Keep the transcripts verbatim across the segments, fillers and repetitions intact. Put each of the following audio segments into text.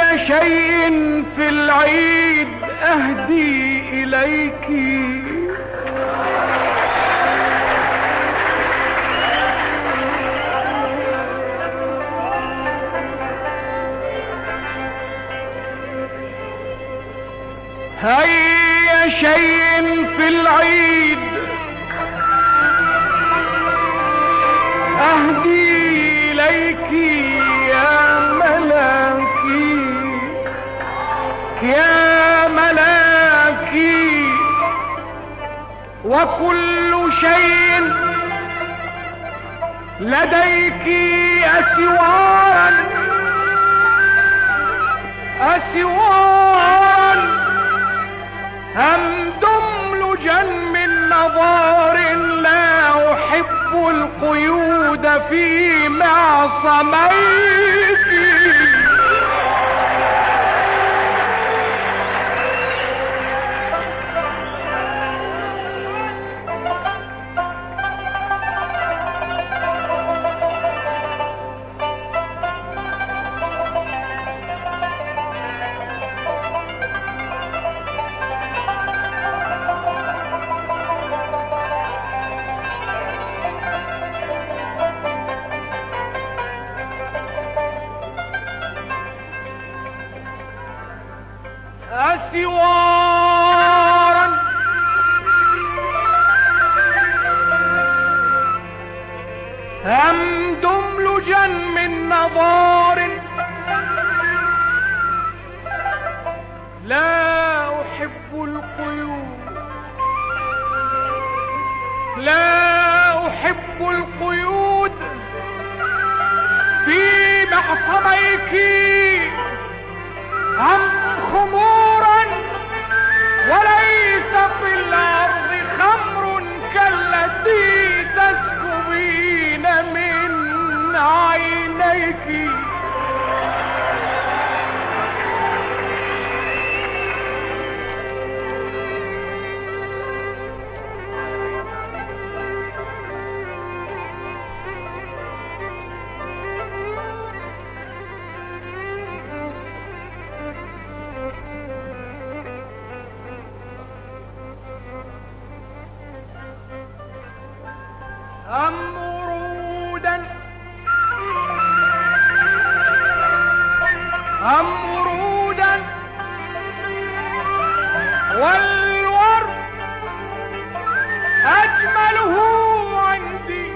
أي شيء في العيد أهدي إليك، أي شيء في العيد أهدي إليك يا ملاكي يا ملاكي، وكل شيء لديك أسوارا أسوارا هم دملجا من نظار، لا أحب القيود في معصميك. أسوارا هم دملجا من نظار، لا أحب القيود لا أحب القيود في معصميك، هم خمورا وليس في الأرض خمر كالتي تسكبين من عينيك. هم ورودا هم ورودا والورد أجمله عندي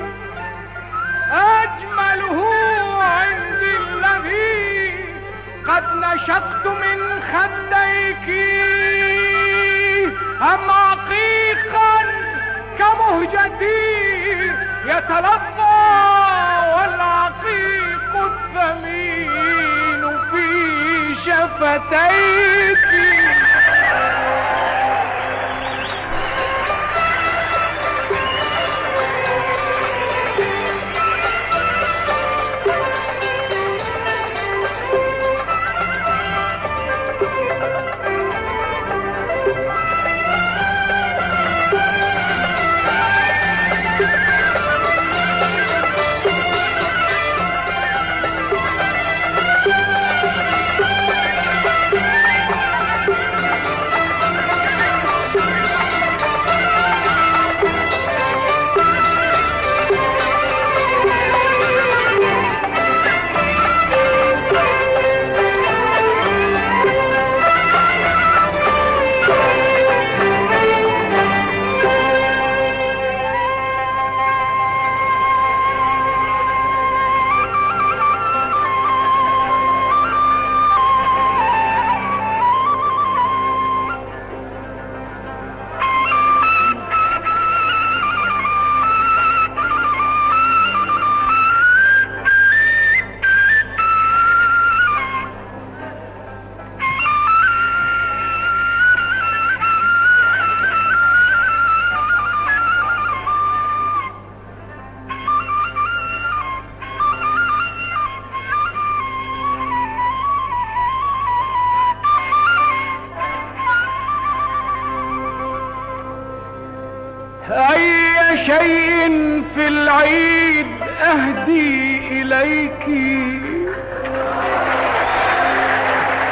أجمله عندي الذي قد نشقت من خديك، هم عقيقا كمهجتي يتلظى والعقيق الثمين في شفتيك. أي شيء في العيد أهدي إليك،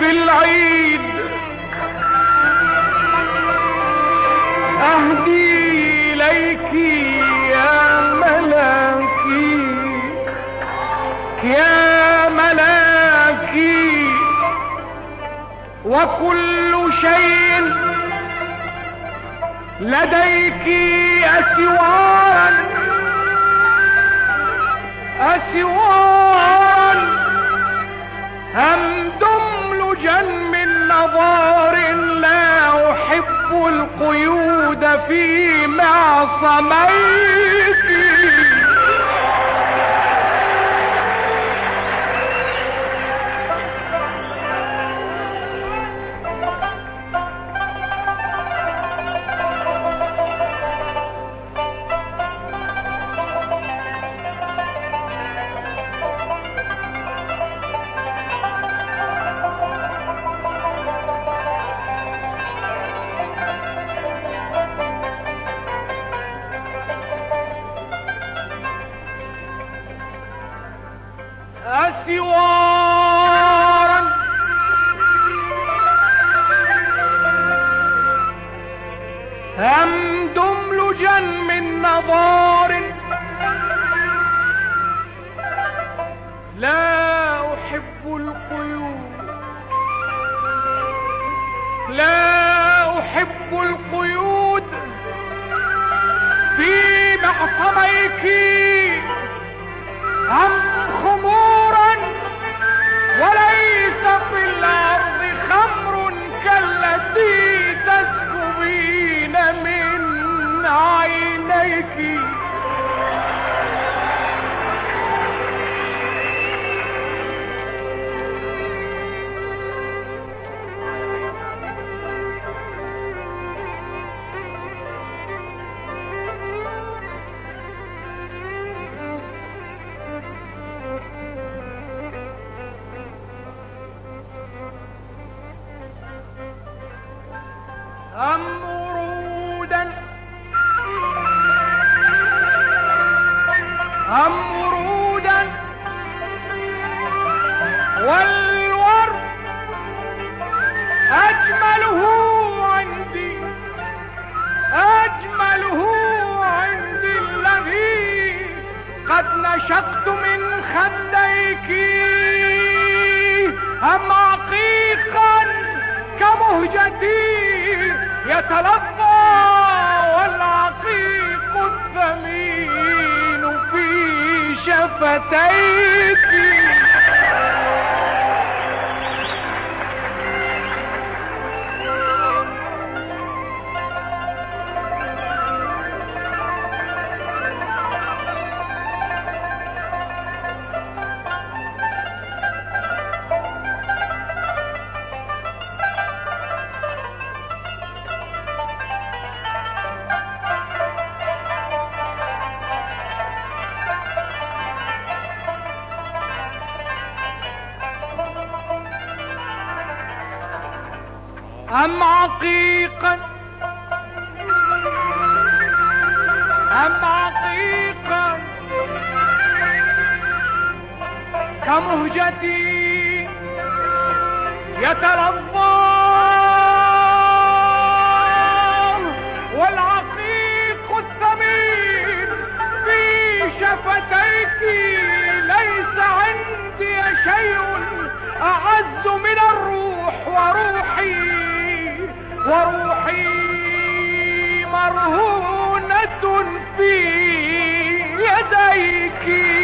في العيد أهدي إليك يا ملاكي يا ملاكي، وكل شيء لديك أسوارا أسوارا همدملجا من نظار، لا أحب القيود في معصميك. أسوارا همدملجا من نظار، لا أحب القيود لا أحب القيود في معصميك. هم خمورا وليس في الأرض خمر كالتي تسكبين من عينيك. أم ورودا أم ورودا والورد أجمله عندي أجمله عندي الذي قد نشقت من خديك. أم عقيقا كمهجتي يتلظى والعقيق الثمين في شفتيك. أم عقيقا أم عقيقا كمهجتي يتلظى والعقيق الثمين في شفتيك. ليس عندي شيء أعز من الروح، وروحي وروحي مرهونة في يديك.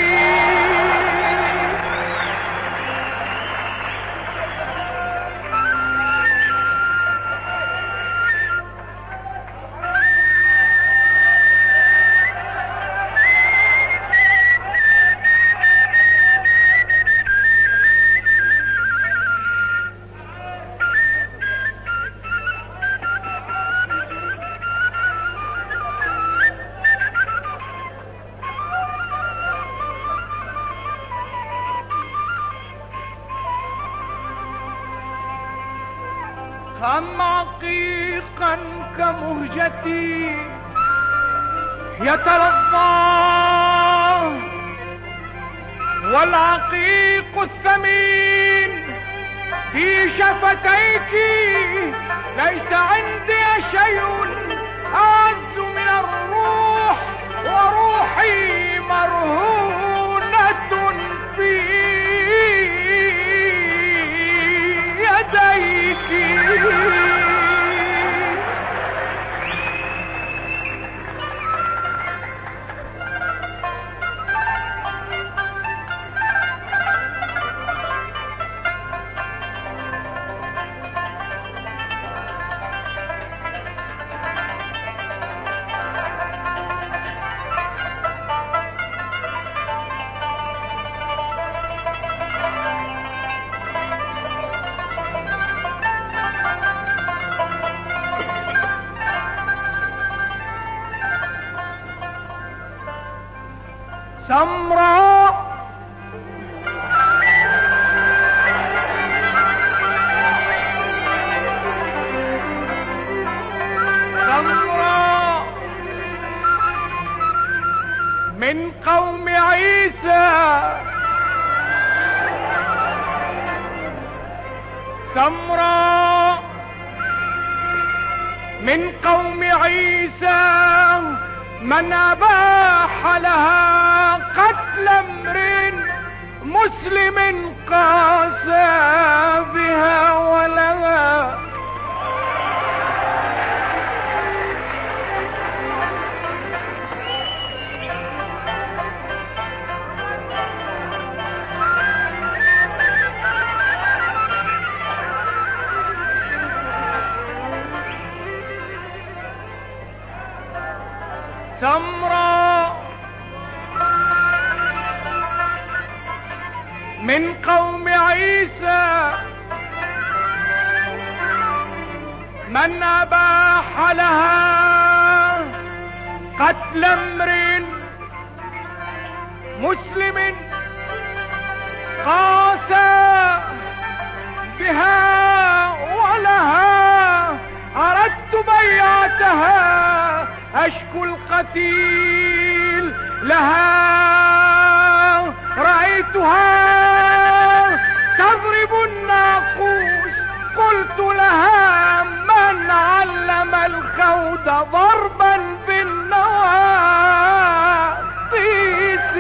أم عقيقا كمهجتي يتلظى والعقيق الثمين في شفتيك ليس عندي شيء أعز من الروح، وروحي مرهونة في يديك. سمراء سمراء من قوم عيسى، سمراء من قوم عيسى، من أباح لها قتل امرئ مسلم قاسى بها ولها. سمراء من قوم عيسى، من أباح لها قتل امرئ مسلم قاسى بها ولها. أردت بيعتها أشكو القتيل لها، رأيتها تضرب الناقوس، قلت لها من علم الخود ضربا بالنواقيس.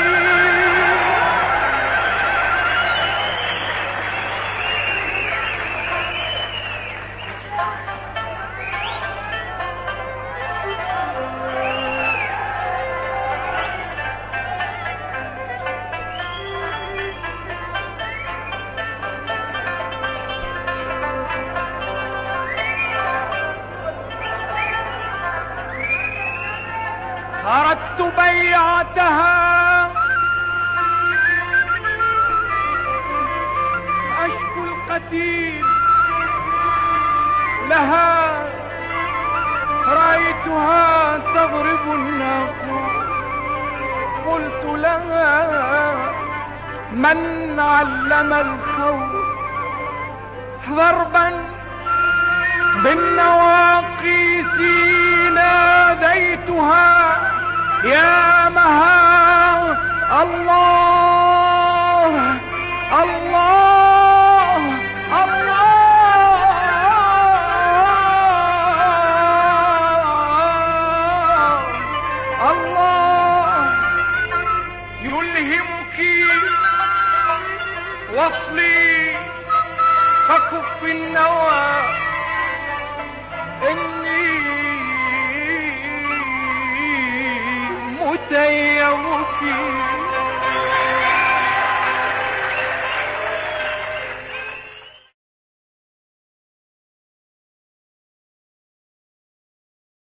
أردت بيعتها أشكو القتيل لها، رأيتها تضرب الناقوس، قلت لها من علم الخوف ضربا بالنواقيس. ناديتها يا مها الله الله الله الله، يلهمك وصلي فكف النوى، إني متيمك